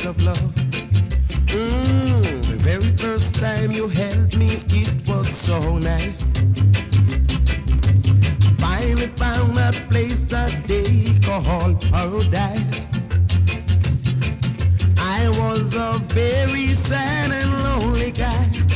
memories of love. The very first time you held me, it was so nice. Finally found that place that they call paradise. I was a very sad and lonely guy.